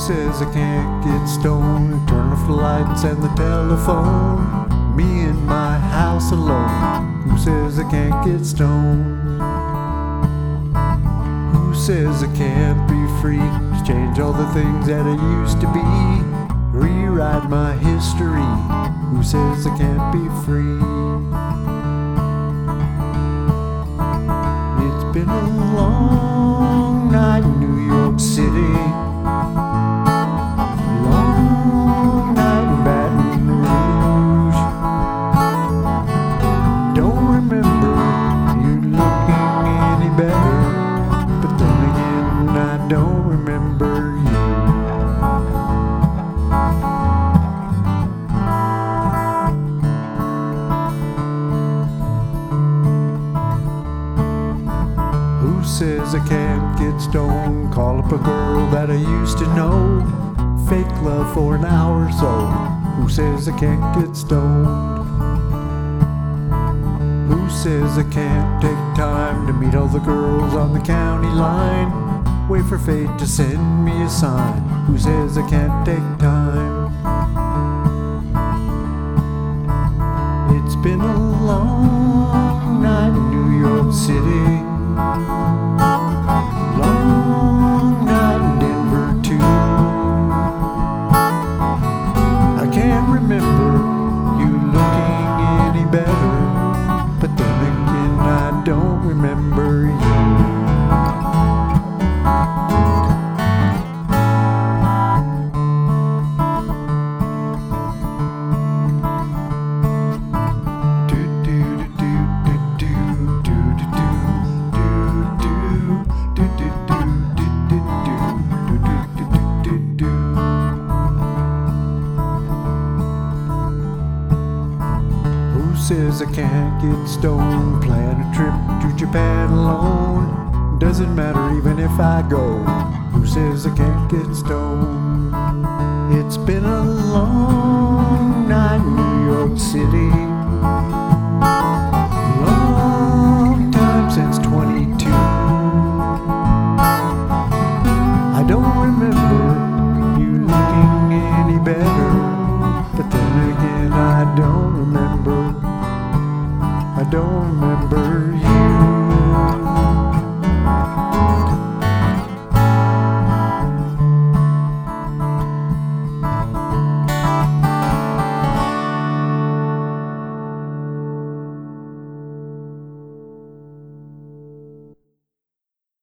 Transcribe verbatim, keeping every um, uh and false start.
says I can't get stoned? Turn off the lights and the telephone. Me in my house alone. Who says I can't get stoned? Who says I can't be free to change all the things that I used to be? Rewrite my history. Who says I can't be free? It's been a long night in New York City. Long night in Baton Rouge. Don't remember you looking any better, but then again I don't remember you. Who says I can't get stoned? Call up a girl that I used to know. Fake love for an hour or so. Who says I can't get stoned? Who says I can't take time to meet all the girls on the county line? Wait for fate to send me a sign. Who says I can't take time? It's been a long night in New York City. Long night in Denver too. I can't remember you looking any better, but then again I don't remember you. Who says I can't get stoned? Plan a trip to Japan alone. Doesn't matter even if I go. Who says I can't get stoned? It's been a long night in New York City.